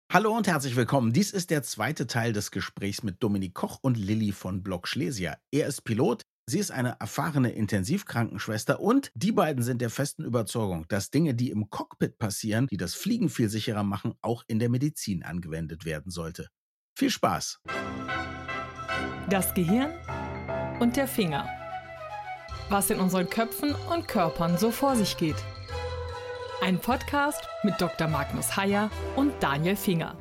Hallo und herzlich willkommen. Dies ist der zweite Teil des Gesprächs mit Dominik Koch und Lilly von Block Schlesier. Er ist Pilot, sie ist eine erfahrene Intensivkrankenschwester und die beiden sind der festen Überzeugung, dass Dinge, die im Cockpit passieren, die das Fliegen viel sicherer machen, auch in der Medizin angewendet werden sollte. Viel Spaß! Das Gehirn und der Finger. Was in unseren Köpfen und Körpern so vor sich geht. Ein Podcast mit Dr. Magnus Heyer und Daniel Finger.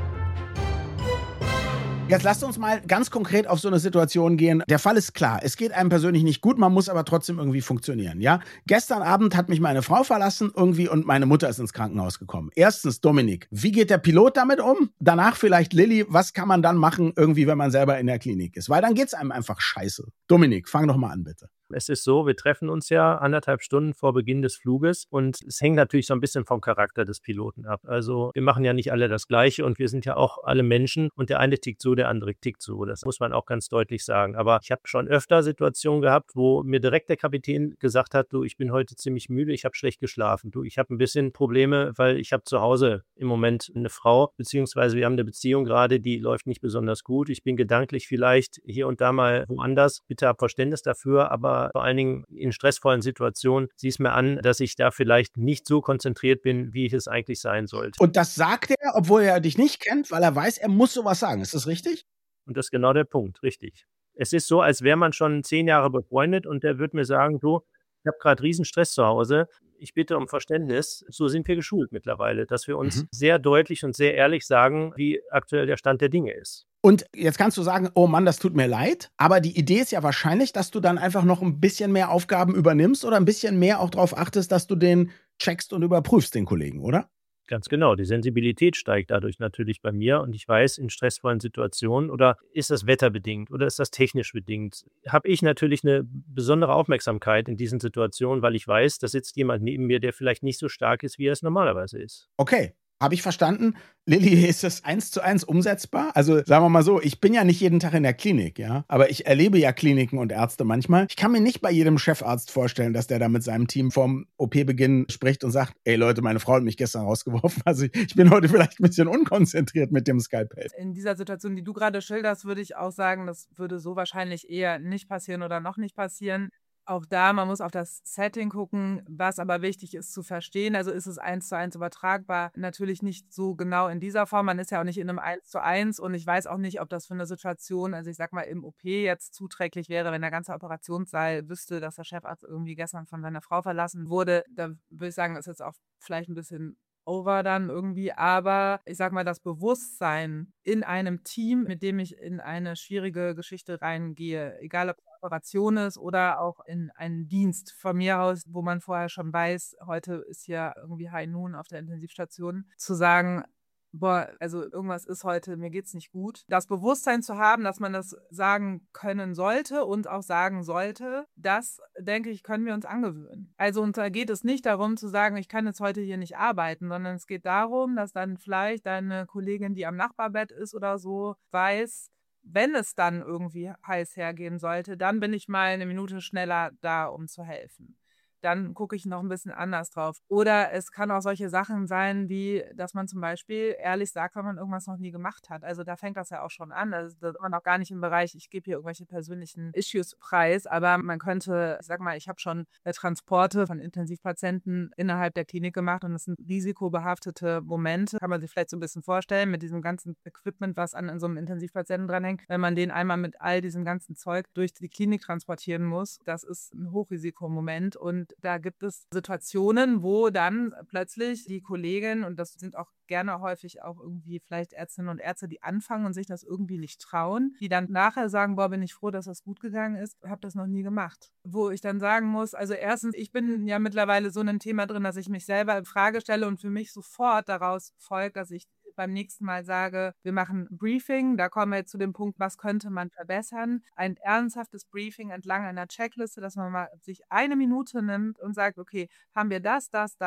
Jetzt lasst uns mal ganz konkret auf so eine Situation gehen. Der Fall ist klar. Es geht einem persönlich nicht gut, man muss aber trotzdem irgendwie funktionieren, ja? Gestern Abend hat mich meine Frau verlassen irgendwie und meine Mutter ist ins Krankenhaus gekommen. Erstens, Dominik, wie geht der Pilot damit um? Danach vielleicht Lilly, was kann man dann machen irgendwie, wenn man selber in der Klinik ist? Weil dann geht's einem einfach scheiße. Dominik, fang doch mal an, bitte. Es ist so, wir treffen uns ja 1,5 Stunden vor Beginn des Fluges und es hängt natürlich so ein bisschen vom Charakter des Piloten ab. Also wir machen ja nicht alle das Gleiche und wir sind ja auch alle Menschen und der eine tickt so, der andere tickt so. Das muss man auch ganz deutlich sagen. Aber ich habe schon öfter Situationen gehabt, wo mir direkt der Kapitän gesagt hat, du, ich bin heute ziemlich müde, ich habe schlecht geschlafen. Du, ich habe ein bisschen Probleme, weil ich habe zu Hause im Moment eine Frau, beziehungsweise wir haben eine Beziehung gerade, die läuft nicht besonders gut. Ich bin gedanklich vielleicht hier und da mal woanders. Bitte hab Verständnis dafür, aber vor allen Dingen in stressvollen Situationen sieh es mir an, dass ich da vielleicht nicht so konzentriert bin, wie ich es eigentlich sein sollte. Und das sagt er, obwohl er dich nicht kennt, weil er weiß, er muss sowas sagen. Ist das richtig? Und das ist genau der Punkt, richtig. Es ist so, als wäre man schon 10 Jahre befreundet und der würde mir sagen, du, ich habe gerade Riesenstress zu Hause, ich bitte um Verständnis. So sind wir geschult mittlerweile, dass wir uns sehr deutlich und sehr ehrlich sagen, wie aktuell der Stand der Dinge ist. Und jetzt kannst du sagen, oh Mann, das tut mir leid. Aber die Idee ist ja wahrscheinlich, dass du dann einfach noch ein bisschen mehr Aufgaben übernimmst oder ein bisschen mehr auch darauf achtest, dass du den checkst und überprüfst, den Kollegen, oder? Ganz genau. Die Sensibilität steigt dadurch natürlich bei mir und ich weiß, in stressvollen Situationen oder ist das wetterbedingt oder ist das technisch bedingt, habe ich natürlich eine besondere Aufmerksamkeit in diesen Situationen, weil ich weiß, da sitzt jemand neben mir, der vielleicht nicht so stark ist, wie er es normalerweise ist. Okay. Habe ich verstanden. Lilly, ist das 1:1 umsetzbar? Also sagen wir mal so, ich bin ja nicht jeden Tag in der Klinik, ja, aber ich erlebe ja Kliniken und Ärzte manchmal. Ich kann mir nicht bei jedem Chefarzt vorstellen, dass der da mit seinem Team vorm OP-Beginn spricht und sagt, ey Leute, meine Frau hat mich gestern rausgeworfen, also ich bin heute vielleicht ein bisschen unkonzentriert mit dem Skalpell. In dieser Situation, die du gerade schilderst, würde ich auch sagen, das würde so wahrscheinlich eher nicht passieren oder noch nicht passieren. Auch da, man muss auf das Setting gucken, was aber wichtig ist zu verstehen. Also ist es 1:1 übertragbar? Natürlich nicht so genau in dieser Form. Man ist ja auch nicht in einem 1:1 und ich weiß auch nicht, ob das für eine Situation, also ich sag mal im OP jetzt zuträglich wäre, wenn der ganze Operationssaal wüsste, dass der Chefarzt irgendwie gestern von seiner Frau verlassen wurde. Da würde ich sagen, ist jetzt auch vielleicht ein bisschen over dann irgendwie, aber ich sag mal, das Bewusstsein in einem Team, mit dem ich in eine schwierige Geschichte reingehe, egal ob es eine Operation ist oder auch in einen Dienst von mir aus, wo man vorher schon weiß, heute ist ja irgendwie High Noon auf der Intensivstation, zu sagen, boah, also irgendwas ist heute, mir geht's nicht gut. Das Bewusstsein zu haben, dass man das sagen können sollte und auch sagen sollte, das, denke ich, können wir uns angewöhnen. Also und da geht es nicht darum zu sagen, ich kann jetzt heute hier nicht arbeiten, sondern es geht darum, dass dann vielleicht deine Kollegin, die am Nachbarbett ist oder so, weiß, wenn es dann irgendwie heiß hergehen sollte, dann bin ich mal eine Minute schneller da, um zu helfen. Dann gucke ich noch ein bisschen anders drauf. Oder es kann auch solche Sachen sein, wie, dass man zum Beispiel ehrlich sagt, wenn man irgendwas noch nie gemacht hat. Also da fängt das ja auch schon an. Also da ist man noch gar nicht im Bereich, ich gebe hier irgendwelche persönlichen Issues preis, aber man könnte, ich sag mal, ich habe schon Transporte von Intensivpatienten innerhalb der Klinik gemacht und das sind risikobehaftete Momente. Kann man sich vielleicht so ein bisschen vorstellen, mit diesem ganzen Equipment, was an so einem Intensivpatienten dranhängt. Wenn man den einmal mit all diesem ganzen Zeug durch die Klinik transportieren muss, das ist ein Hochrisikomoment und da gibt es Situationen, wo dann plötzlich die Kollegin, und das sind auch gerne häufig auch irgendwie vielleicht Ärztinnen und Ärzte, die anfangen und sich das irgendwie nicht trauen, die dann nachher sagen, boah, bin ich froh, dass das gut gegangen ist, habe das noch nie gemacht. Wo ich dann sagen muss, also erstens, ich bin ja mittlerweile so in einem Thema drin, dass ich mich selber in Frage stelle und für mich sofort daraus folgt, dass ich beim nächsten Mal sage, wir machen ein Briefing, da kommen wir jetzt zu dem Punkt, was könnte man verbessern. Ein ernsthaftes Briefing entlang einer Checkliste, dass man mal sich eine Minute nimmt und sagt, okay, haben wir das.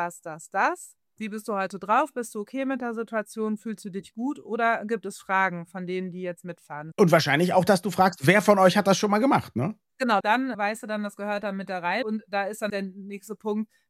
Wie bist du heute drauf? Bist du okay mit der Situation? Fühlst du dich gut? Oder gibt es Fragen von denen, die jetzt mitfahren? Und wahrscheinlich auch, dass du fragst, wer von euch hat das schon mal gemacht, ne? Genau, dann weißt du dann, das gehört dann mit da rein. Und da ist dann der nächste Punkt,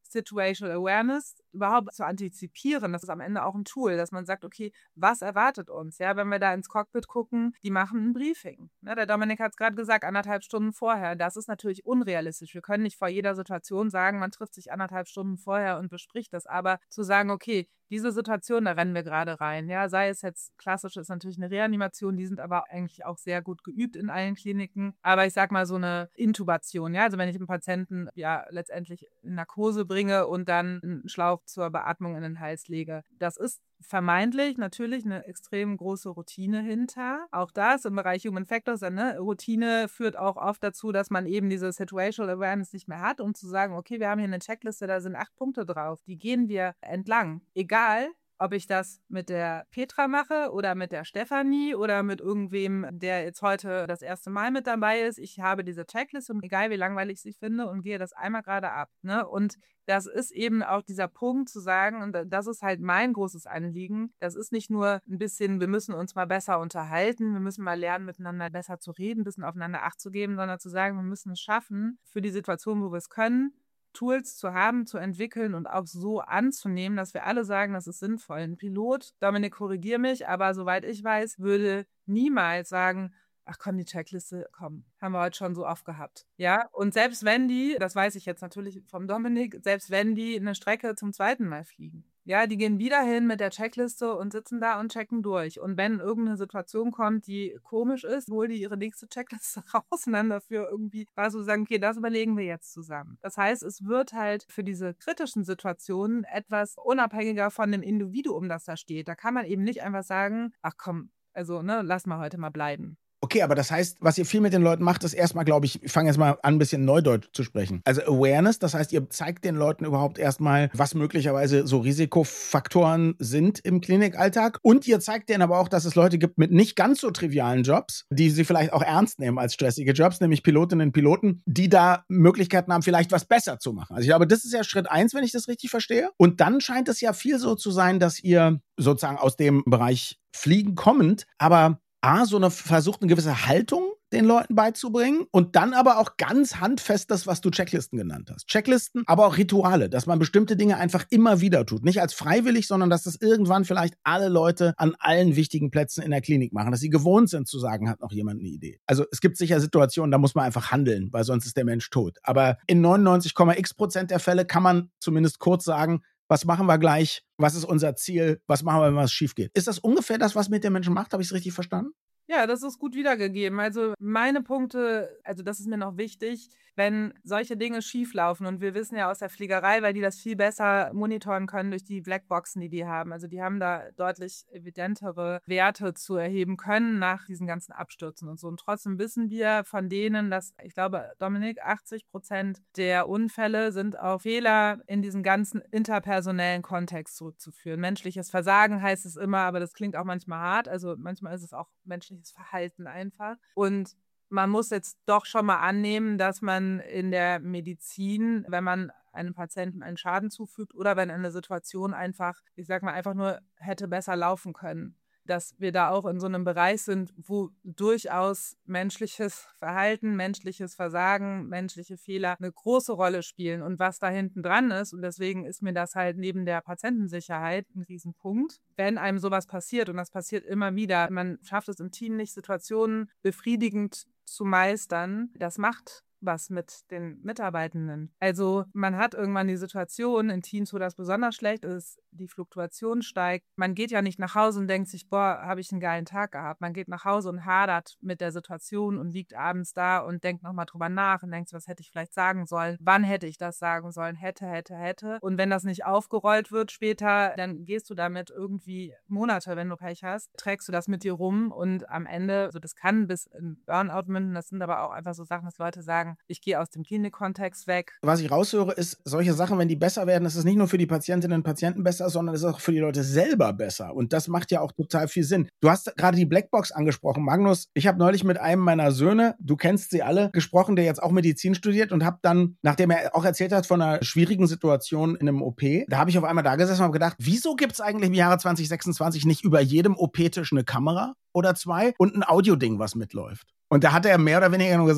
Situational Awareness überhaupt zu antizipieren. Das ist am Ende auch ein Tool, dass man sagt, okay, was erwartet uns? Ja, wenn wir da ins Cockpit gucken, die machen ein Briefing. Ja, der Dominik hat es gerade gesagt, 1,5 Stunden vorher. Das ist natürlich unrealistisch. Wir können nicht vor jeder Situation sagen, man trifft sich 1,5 Stunden vorher und bespricht das. Aber zu sagen, okay, diese Situation, da rennen wir gerade rein. Ja, sei es jetzt klassisch, ist natürlich eine Reanimation, die sind aber eigentlich auch sehr gut geübt in allen Kliniken. Aber ich sag mal so eine Intubation, ja, also wenn ich einen Patienten ja letztendlich in Narkose bringe und dann einen Schlauch zur Beatmung in den Hals lege, das ist vermeintlich natürlich eine extrem große Routine hinter. Auch das im Bereich Human Factors, ne? Routine führt auch oft dazu, dass man eben diese Situational Awareness nicht mehr hat, um zu sagen, okay, wir haben hier eine Checkliste, da sind 8 Punkte drauf, die gehen wir entlang. Egal, ob ich das mit der Petra mache oder mit der Stefanie oder mit irgendwem, der jetzt heute das erste Mal mit dabei ist. Ich habe diese Checkliste und egal wie langweilig ich sie finde und gehe das einmal gerade ab. Ne? Und das ist eben auch dieser Punkt zu sagen, und das ist halt mein großes Anliegen, das ist nicht nur ein bisschen, wir müssen uns mal besser unterhalten, wir müssen mal lernen, miteinander besser zu reden, ein bisschen aufeinander Acht zu geben, sondern zu sagen, wir müssen es schaffen, für die Situation, wo wir es können, Tools zu haben, zu entwickeln und auch so anzunehmen, dass wir alle sagen, das ist sinnvoll. Ein Pilot, Dominik, korrigier mich, aber soweit ich weiß, würde niemals sagen, ach komm, die Checkliste, komm, haben wir heute schon so oft gehabt. Ja, und selbst wenn die, das weiß ich jetzt natürlich vom Dominik, selbst wenn die eine Strecke zum 2. Mal fliegen, ja, die gehen wieder hin mit der Checkliste und sitzen da und checken durch. Und wenn irgendeine Situation kommt, die komisch ist, holen die ihre nächste Checkliste raus und dann dafür irgendwie so sagen, okay, das überlegen wir jetzt zusammen. Das heißt, es wird halt für diese kritischen Situationen etwas unabhängiger von dem Individuum, das da steht. Da kann man eben nicht einfach sagen, ach komm, also ne, lass mal heute mal bleiben. Okay, aber das heißt, was ihr viel mit den Leuten macht, ist erstmal, glaube ich fange jetzt mal an, ein bisschen Neudeutsch zu sprechen. Also Awareness, das heißt, ihr zeigt den Leuten überhaupt erstmal, was möglicherweise so Risikofaktoren sind im Klinikalltag. Und ihr zeigt denen aber auch, dass es Leute gibt mit nicht ganz so trivialen Jobs, die sie vielleicht auch ernst nehmen als stressige Jobs, nämlich Pilotinnen und Piloten, die da Möglichkeiten haben, vielleicht was besser zu machen. Also ich glaube, das ist ja Schritt 1, wenn ich das richtig verstehe. Und dann scheint es ja viel so zu sein, dass ihr sozusagen aus dem Bereich Fliegen kommend, aber versucht eine gewisse Haltung den Leuten beizubringen und dann aber auch ganz handfest das, was du Checklisten genannt hast. Checklisten, aber auch Rituale, dass man bestimmte Dinge einfach immer wieder tut. Nicht als freiwillig, sondern dass das irgendwann vielleicht alle Leute an allen wichtigen Plätzen in der Klinik machen, dass sie gewohnt sind zu sagen, hat noch jemand eine Idee. Also es gibt sicher Situationen, da muss man einfach handeln, weil sonst ist der Mensch tot. Aber in 99,x% der Fälle kann man zumindest kurz sagen, was machen wir gleich? Was ist unser Ziel? Was machen wir, wenn was schief geht? Ist das ungefähr das, was mit den Menschen macht? Habe ich es richtig verstanden? Ja, das ist gut wiedergegeben. Also meine Punkte, also das ist mir noch wichtig, wenn solche Dinge schieflaufen und wir wissen ja aus der Fliegerei, weil die das viel besser monitoren können durch die Blackboxen, die haben. Also die haben da deutlich evidentere Werte zu erheben können nach diesen ganzen Abstürzen und so. Und trotzdem wissen wir von denen, dass, ich glaube, Dominik, 80% der Unfälle sind auf Fehler in diesem ganzen interpersonellen Kontext zurückzuführen. Menschliches Versagen heißt es immer, aber das klingt auch manchmal hart. Also manchmal ist es auch menschliches Verhalten einfach. Und man muss jetzt doch schon mal annehmen, dass man in der Medizin, wenn man einem Patienten einen Schaden zufügt oder wenn eine Situation einfach, ich sag mal, einfach nur hätte besser laufen können, dass wir da auch in so einem Bereich sind, wo durchaus menschliches Verhalten, menschliches Versagen, menschliche Fehler eine große Rolle spielen und was da hinten dran ist. Und deswegen ist mir das halt neben der Patientensicherheit ein Riesenpunkt. Wenn einem sowas passiert, und das passiert immer wieder, man schafft es im Team nicht, Situationen befriedigend zu meistern, das macht was mit den Mitarbeitenden. Also man hat irgendwann die Situation in Teams, wo das besonders schlecht ist, die Fluktuation steigt. Man geht ja nicht nach Hause und denkt sich, boah, habe ich einen geilen Tag gehabt. Man geht nach Hause und hadert mit der Situation und liegt abends da und denkt nochmal drüber nach und denkt, was hätte ich vielleicht sagen sollen? Wann hätte ich das sagen sollen? Hätte. Und wenn das nicht aufgerollt wird später, dann gehst du damit irgendwie Monate, wenn du Pech hast, trägst du das mit dir rum und am Ende, also das kann bis in Burnout münden, das sind aber auch einfach so Sachen, dass Leute sagen, ich gehe aus dem Klinikkontext weg. Was ich raushöre, ist, solche Sachen, wenn die besser werden, ist es nicht nur für die Patientinnen und Patienten besser, sondern es ist auch für die Leute selber besser. Und das macht ja auch total viel Sinn. Du hast gerade die Blackbox angesprochen. Magnus, ich habe neulich mit einem meiner Söhne, du kennst sie alle, gesprochen, der jetzt auch Medizin studiert und habe dann, nachdem er auch erzählt hat von einer schwierigen Situation in einem OP, da habe ich auf einmal da gesessen und habe gedacht, wieso gibt es eigentlich im Jahre 2026 nicht über jedem OP-Tisch eine Kamera oder 2 und ein Audioding, was mitläuft? Und da hat er mehr oder weniger nur gesagt,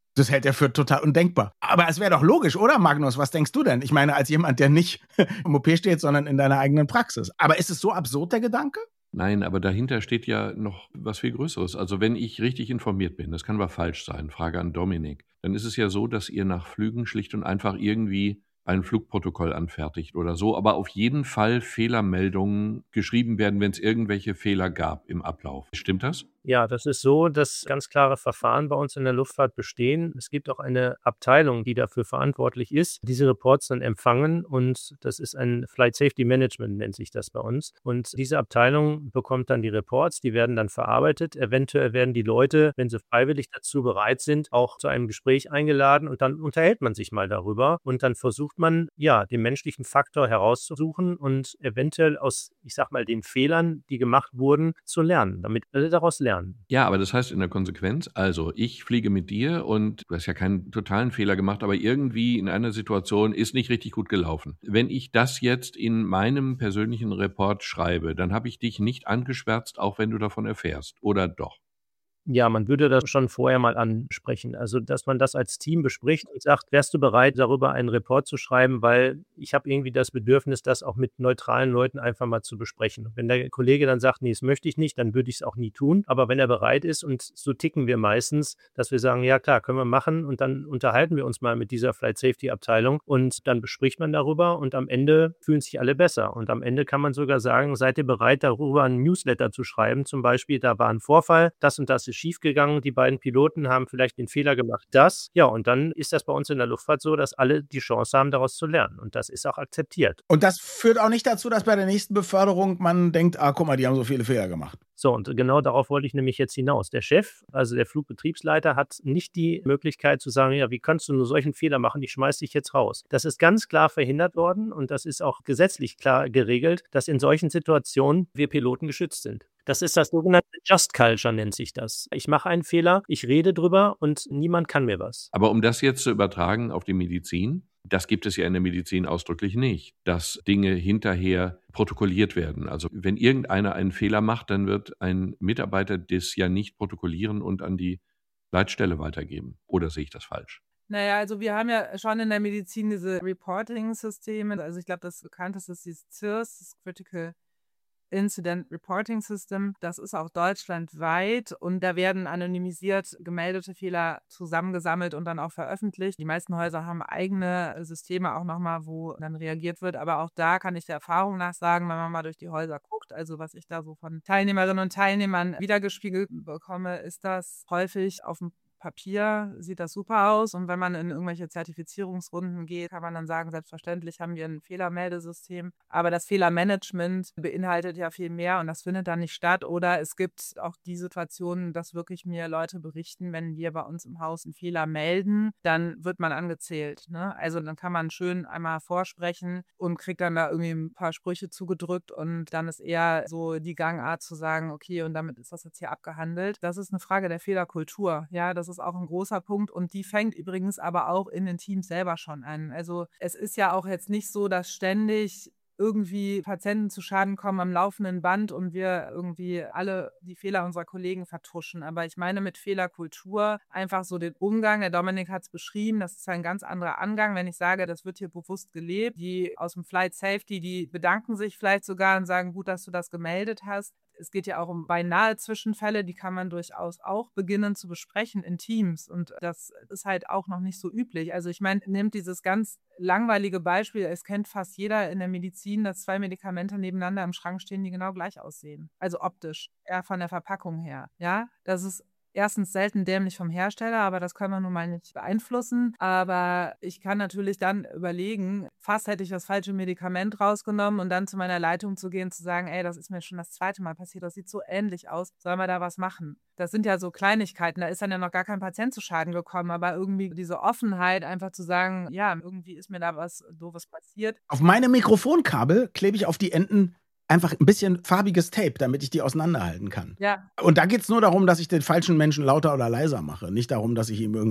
Das hält er für total undenkbar. Aber es wäre doch logisch, oder Magnus? Was denkst du denn? Ich meine, als jemand, der nicht im OP steht, sondern in deiner eigenen Praxis. Aber ist es so absurd, der Gedanke? Nein, aber dahinter steht ja noch was viel Größeres. Also wenn ich richtig informiert bin, das kann aber falsch sein, Frage an Dominik, dann ist es ja so, dass ihr nach Flügen schlicht und einfach irgendwie ein Flugprotokoll anfertigt oder so, aber auf jeden Fall Fehlermeldungen geschrieben werden, wenn es irgendwelche Fehler gab im Ablauf. Stimmt das? Ja, das ist so, dass ganz klare Verfahren bei uns in der Luftfahrt bestehen. Es gibt auch eine Abteilung, die dafür verantwortlich ist, diese Reports dann empfangen, und das ist ein Flight Safety Management, nennt sich das bei uns. Und diese Abteilung bekommt dann die Reports, die werden dann verarbeitet. Eventuell werden die Leute, wenn sie freiwillig dazu bereit sind, auch zu einem Gespräch eingeladen, und dann unterhält man sich mal darüber und dann versucht man, ja, den menschlichen Faktor herauszusuchen und eventuell aus, ich sag mal, den Fehlern, die gemacht wurden, zu lernen, damit alle daraus lernen. Ja, aber das heißt in der Konsequenz, also ich fliege mit dir und du hast ja keinen totalen Fehler gemacht, aber irgendwie in einer Situation ist nicht richtig gut gelaufen. Wenn ich das jetzt in meinem persönlichen Report schreibe, dann habe ich dich nicht angeschwärzt, auch wenn du davon erfährst, oder doch? Ja, man würde das schon vorher mal ansprechen. Also, dass man das als Team bespricht und sagt: „Wärst du bereit, darüber einen Report zu schreiben? Weil ich habe irgendwie das Bedürfnis, das auch mit neutralen Leuten einfach mal zu besprechen.“ Und wenn der Kollege dann sagt: „Ne, das möchte ich nicht“, dann würde ich es auch nie tun. Aber wenn er bereit ist, und so ticken wir meistens, dass wir sagen: „Ja klar, können wir machen“, und dann unterhalten wir uns mal mit dieser Flight Safety Abteilung und dann bespricht man darüber, und am Ende fühlen sich alle besser. Und am Ende kann man sogar sagen: „Seid ihr bereit, darüber 'n Newsletter zu schreiben?“ Zum Beispiel: „Da war ein Vorfall, das und das ist schiefgegangen, die beiden Piloten haben vielleicht den Fehler gemacht, das.“ Ja, und dann ist das bei uns in der Luftfahrt so, dass alle die Chance haben, daraus zu lernen. Und das ist auch akzeptiert. Und das führt auch nicht dazu, dass bei der nächsten Beförderung man denkt, guck mal, die haben so viele Fehler gemacht. So, und genau darauf wollte ich nämlich jetzt hinaus. Der Chef, also der Flugbetriebsleiter, hat nicht die Möglichkeit zu sagen: „Ja, wie kannst du nur solchen Fehler machen? Ich schmeiß dich jetzt raus.“ Das ist ganz klar verhindert worden, und das ist auch gesetzlich klar geregelt, dass in solchen Situationen wir Piloten geschützt sind. Das ist das sogenannte Just Culture, nennt sich das. Ich mache einen Fehler, ich rede drüber und niemand kann mir was. Aber um das jetzt zu übertragen auf die Medizin, das gibt es ja in der Medizin ausdrücklich nicht, dass Dinge hinterher protokolliert werden. Also wenn irgendeiner einen Fehler macht, dann wird ein Mitarbeiter das ja nicht protokollieren und an die Leitstelle weitergeben. Oder sehe ich das falsch? Naja, also wir haben ja schon in der Medizin diese Reporting-Systeme. Also ich glaube, das bekannteste ist dieses CIRS, das Critical Incident Reporting System. Das ist auch deutschlandweit, und da werden anonymisiert gemeldete Fehler zusammengesammelt und dann auch veröffentlicht. Die meisten Häuser haben eigene Systeme auch nochmal, wo dann reagiert wird, aber auch da kann ich der Erfahrung nach sagen, wenn man mal durch die Häuser guckt, also was ich da so von Teilnehmerinnen und Teilnehmern wiedergespiegelt bekomme, ist das häufig auf dem Papier sieht das super aus, und wenn man in irgendwelche Zertifizierungsrunden geht, kann man dann sagen, selbstverständlich haben wir ein Fehlermeldesystem, aber das Fehlermanagement beinhaltet ja viel mehr, und das findet dann nicht statt. Oder es gibt auch die Situationen, dass wirklich mir Leute berichten, wenn wir bei uns im Haus einen Fehler melden, dann wird man angezählt, ne? Also dann kann man schön einmal vorsprechen und kriegt dann da irgendwie ein paar Sprüche zugedrückt, und dann ist eher so die Gangart zu sagen, okay, und damit ist das jetzt hier abgehandelt. Das ist eine Frage der Fehlerkultur, ja, das ist auch ein großer Punkt, und die fängt übrigens aber auch in den Teams selber schon an. Also es ist ja auch jetzt nicht so, dass ständig irgendwie Patienten zu Schaden kommen am laufenden Band und wir irgendwie alle die Fehler unserer Kollegen vertuschen. Aber ich meine mit Fehlerkultur einfach so den Umgang, der Dominik hat es beschrieben, das ist ein ganz anderer Angang, wenn ich sage, das wird hier bewusst gelebt. Die aus dem Flight Safety, die bedanken sich vielleicht sogar und sagen, gut, dass du das gemeldet hast. Es geht ja auch um beinahe Zwischenfälle, die kann man durchaus auch beginnen zu besprechen in Teams, und das ist halt auch noch nicht so üblich. Also ich meine, nehmt dieses ganz langweilige Beispiel, es kennt fast jeder in der Medizin, dass 2 Medikamente nebeneinander im Schrank stehen, die genau gleich aussehen. Also optisch, eher von der Verpackung her. Ja, das ist erstens selten dämlich vom Hersteller, aber das können wir nun mal nicht beeinflussen. Aber ich kann natürlich dann überlegen, fast hätte ich das falsche Medikament rausgenommen, und dann zu meiner Leitung zu gehen, zu sagen, ey, das ist mir schon das 2. Mal passiert, das sieht so ähnlich aus, sollen wir da was machen? Das sind ja so Kleinigkeiten, da ist dann ja noch gar kein Patient zu Schaden gekommen, aber irgendwie diese Offenheit, einfach zu sagen, ja, irgendwie ist mir da was Doofes passiert. Auf meine Mikrofonkabel klebe ich auf die Enden einfach ein bisschen farbiges Tape, damit ich die auseinanderhalten kann. Ja. Und da geht es nur darum, dass ich den falschen Menschen lauter oder leiser mache. Nicht darum, dass ich ihm irgendwie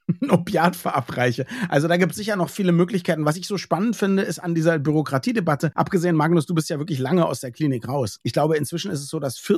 ein Opiat verabreiche. Also da gibt es sicher noch viele Möglichkeiten. Was ich so spannend finde, ist an dieser Bürokratiedebatte, abgesehen, Magnus, du bist ja wirklich lange aus der Klinik raus. Ich glaube, inzwischen ist es so, dass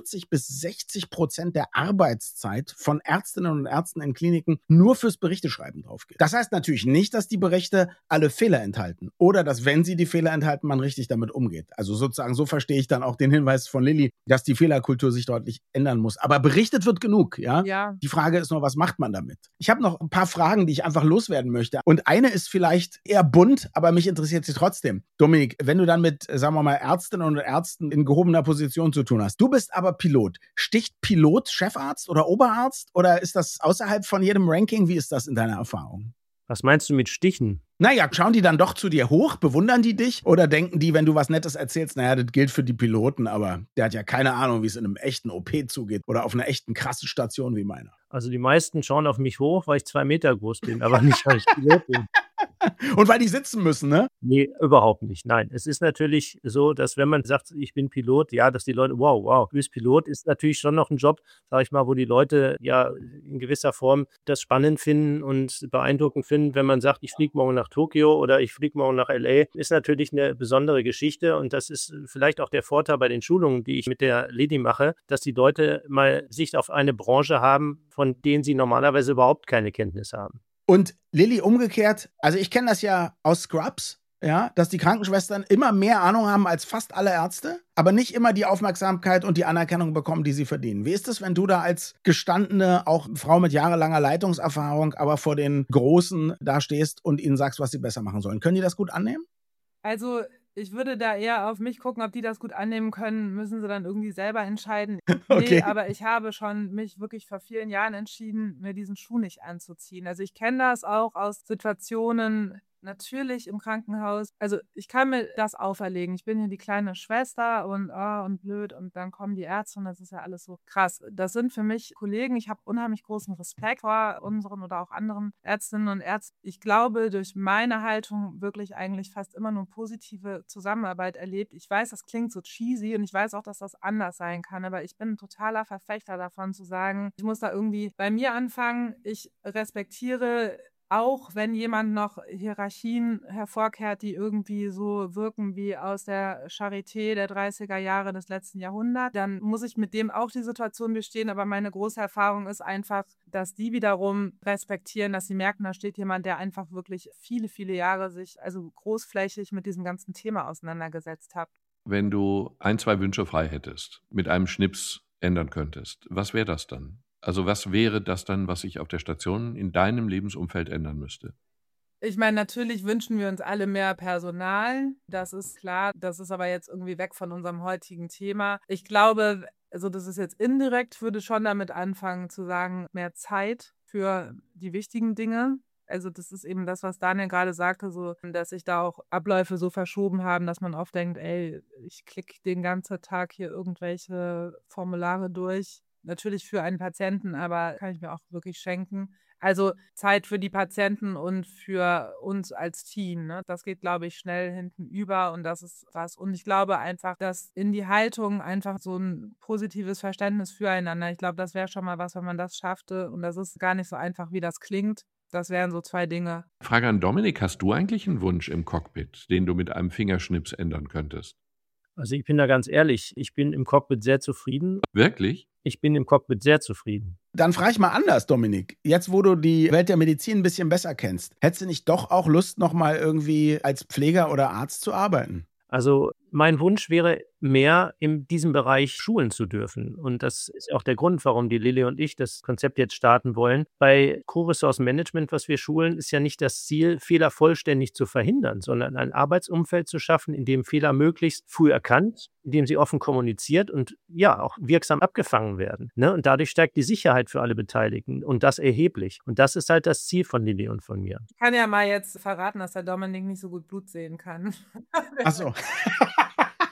40-60% der Arbeitszeit von Ärztinnen und Ärzten in Kliniken nur fürs Berichteschreiben drauf geht. Das heißt natürlich nicht, dass die Berichte alle Fehler enthalten oder dass, wenn sie die Fehler enthalten, man richtig damit umgeht. Also sozusagen, so verstehe ich dann auch den Hinweis von Lilly, dass die Fehlerkultur sich deutlich ändern muss. Aber berichtet wird genug, ja? Ja. Die Frage ist nur, was macht man damit? Ich habe noch ein paar Fragen, die ich einfach loswerden möchte. Und eine ist vielleicht eher bunt, aber mich interessiert sie trotzdem. Dominik, wenn du dann mit, sagen wir mal, Ärztinnen und Ärzten in gehobener Position zu tun hast, du bist aber Pilot. Sticht Pilot Chefarzt oder Oberarzt oder ist das außerhalb von jedem Ranking? Wie ist das in deiner Erfahrung? Was meinst du mit Stichen? Naja, schauen die dann doch zu dir hoch? Bewundern die dich? Oder denken die, wenn du was Nettes erzählst, naja, das gilt für die Piloten, aber der hat ja keine Ahnung, wie es in einem echten OP zugeht oder auf einer echten krassen Station wie meiner. Also die meisten schauen auf mich hoch, weil ich 2 Meter groß bin, aber nicht, weil ich Pilot bin. Und weil die sitzen müssen, ne? Nee, überhaupt nicht. Nein, es ist natürlich so, dass wenn man sagt, ich bin Pilot, ja, dass die Leute, wow, du bist Pilot, ist natürlich schon noch ein Job, sage ich mal, wo die Leute ja in gewisser Form das spannend finden und beeindruckend finden. Wenn man sagt, ich fliege morgen nach Tokio oder ich fliege morgen nach LA, ist natürlich eine besondere Geschichte und das ist vielleicht auch der Vorteil bei den Schulungen, die ich mit der Lilly mache, dass die Leute mal Sicht auf eine Branche haben, von denen sie normalerweise überhaupt keine Kenntnis haben. Und Lilly umgekehrt, also ich kenne das ja aus Scrubs, ja, dass die Krankenschwestern immer mehr Ahnung haben als fast alle Ärzte, aber nicht immer die Aufmerksamkeit und die Anerkennung bekommen, die sie verdienen. Wie ist es, wenn du da als gestandene, auch Frau mit jahrelanger Leitungserfahrung, aber vor den Großen da stehst und ihnen sagst, was sie besser machen sollen? Können die das gut annehmen? Also ich würde da eher auf mich gucken, ob die das gut annehmen können, müssen sie dann irgendwie selber entscheiden. Okay. Nee, aber ich habe schon mich wirklich vor vielen Jahren entschieden, mir diesen Schuh nicht anzuziehen. Also ich kenne das auch aus Situationen, natürlich im Krankenhaus. Also ich kann mir das auferlegen. Ich bin hier die kleine Schwester und blöd und dann kommen die Ärzte und das ist ja alles so krass. Das sind für mich Kollegen. Ich habe unheimlich großen Respekt vor unseren oder auch anderen Ärztinnen und Ärzten. Ich glaube, durch meine Haltung wirklich eigentlich fast immer nur positive Zusammenarbeit erlebt. Ich weiß, das klingt so cheesy und ich weiß auch, dass das anders sein kann, aber ich bin ein totaler Verfechter davon zu sagen, ich muss da irgendwie bei mir anfangen. Ich respektiere auch wenn jemand noch Hierarchien hervorkehrt, die irgendwie so wirken wie aus der Charité der 30er Jahre des letzten Jahrhunderts, dann muss ich mit dem auch die Situation bestehen. Aber meine große Erfahrung ist einfach, dass die wiederum respektieren, dass sie merken, da steht jemand, der einfach wirklich viele, viele Jahre sich also großflächig mit diesem ganzen Thema auseinandergesetzt hat. Wenn du 1, 2 Wünsche frei hättest, mit einem Schnips ändern könntest, was wäre das dann? Also was wäre das dann, was sich auf der Station in deinem Lebensumfeld ändern müsste? Ich meine, natürlich wünschen wir uns alle mehr Personal. Das ist klar. Das ist aber jetzt irgendwie weg von unserem heutigen Thema. Ich glaube, also das ist jetzt indirekt, würde schon damit anfangen zu sagen, mehr Zeit für die wichtigen Dinge. Also das ist eben das, was Daniel gerade sagte, so, dass sich da auch Abläufe so verschoben haben, dass man oft denkt, ey, ich klicke den ganzen Tag hier irgendwelche Formulare durch. Natürlich für einen Patienten, aber kann ich mir auch wirklich schenken. Also Zeit für die Patienten und für uns als Team. Ne? Das geht, glaube ich, schnell hinten über und das ist was. Und ich glaube einfach, dass in die Haltung einfach so ein positives Verständnis füreinander, ich glaube, das wäre schon mal was, wenn man das schaffte. Und das ist gar nicht so einfach, wie das klingt. Das wären so 2 Dinge. Frage an Dominik, hast du eigentlich einen Wunsch im Cockpit, den du mit einem Fingerschnips ändern könntest? Also ich bin da ganz ehrlich, ich bin im Cockpit sehr zufrieden. Wirklich? Ich bin im Cockpit sehr zufrieden. Dann frage ich mal anders, Dominik. Jetzt, wo du die Welt der Medizin ein bisschen besser kennst, hättest du nicht doch auch Lust, nochmal irgendwie als Pfleger oder Arzt zu arbeiten? Also mein Wunsch wäre, mehr in diesem Bereich schulen zu dürfen. Und das ist auch der Grund, warum die Lilly und ich das Konzept jetzt starten wollen. Bei Co-Ressourcen-Management, was wir schulen, ist ja nicht das Ziel, Fehler vollständig zu verhindern, sondern ein Arbeitsumfeld zu schaffen, in dem Fehler möglichst früh erkannt, in dem sie offen kommuniziert und ja, auch wirksam abgefangen werden. Ne? Und dadurch steigt die Sicherheit für alle Beteiligten und das erheblich. Und das ist halt das Ziel von Lilly und von mir. Ich kann ja mal jetzt verraten, dass der Dominik nicht so gut Blut sehen kann. Ach so.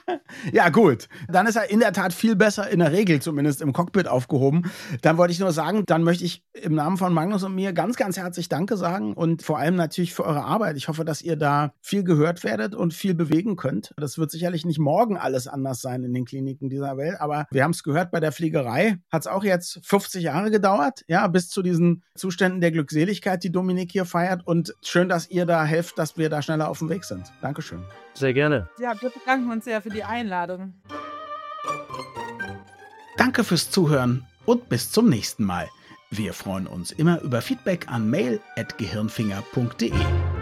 Ja, gut. Dann ist er in der Tat viel besser, in der Regel zumindest im Cockpit aufgehoben. Dann wollte ich nur sagen, dann möchte ich im Namen von Magnus und mir ganz, ganz herzlich Danke sagen und vor allem natürlich für eure Arbeit. Ich hoffe, dass ihr da viel gehört werdet und viel bewegen könnt. Das wird sicherlich nicht morgen alles anders sein in den Kliniken dieser Welt, aber wir haben es gehört, bei der Fliegerei hat es auch jetzt 50 Jahre gedauert, ja, bis zu diesen Zuständen der Glückseligkeit, die Dominik hier feiert, und schön, dass ihr da helft, dass wir da schneller auf dem Weg sind. Dankeschön. Sehr gerne. Ja, wir bedanken uns sehr für die Einladung. Danke fürs Zuhören und bis zum nächsten Mal. Wir freuen uns immer über Feedback an mail@gehirnfinger.de.